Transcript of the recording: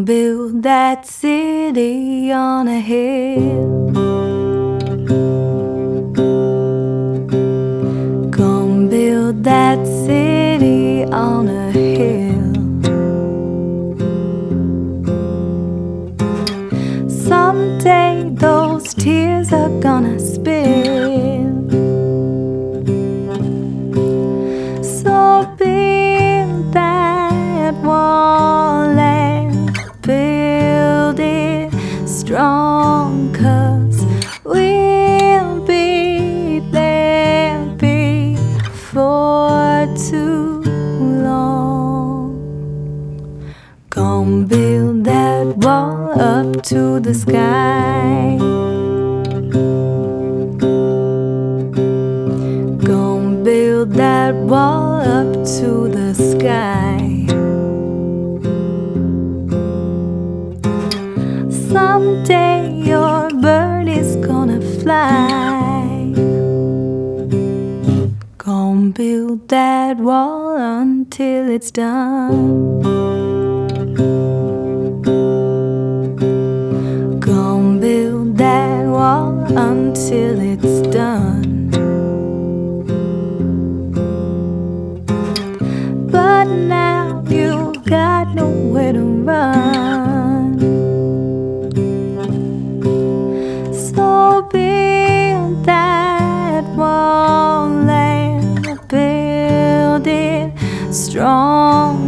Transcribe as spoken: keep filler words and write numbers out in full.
build that city on a hill. Gonna build that city on a hill. Someday those tears are gonna spill. So build that wall and build it strong, 'cause we'll be there before too long. Gonna build that wall up to the sky. Gonna build that wall up to the sky. Someday your bird is gonna fly. Gonna build that wall until it's done. Gonna build that wall until it's done. But now you got nowhere to run. So build that wall and build it strong.